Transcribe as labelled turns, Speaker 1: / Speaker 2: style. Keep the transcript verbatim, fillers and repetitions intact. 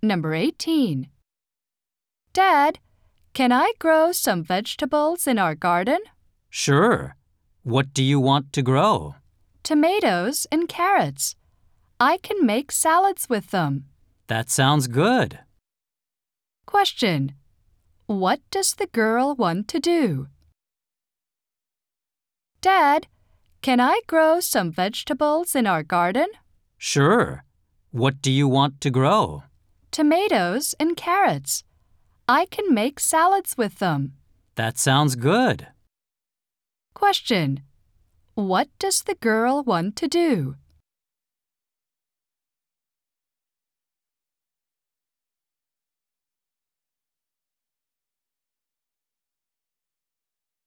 Speaker 1: Number eighteen. Dad, can I grow some vegetables in our garden?
Speaker 2: Sure. What do you want to grow?
Speaker 1: Tomatoes and carrots. I can make salads with them.
Speaker 2: That sounds good.
Speaker 1: Question. What does the girl want to do? Dad, can I grow some vegetables in our garden?
Speaker 2: Sure. What do you want to grow?
Speaker 1: Tomatoes and carrots. I can make salads with them.
Speaker 2: That sounds good.
Speaker 1: Question. What does the girl want to do?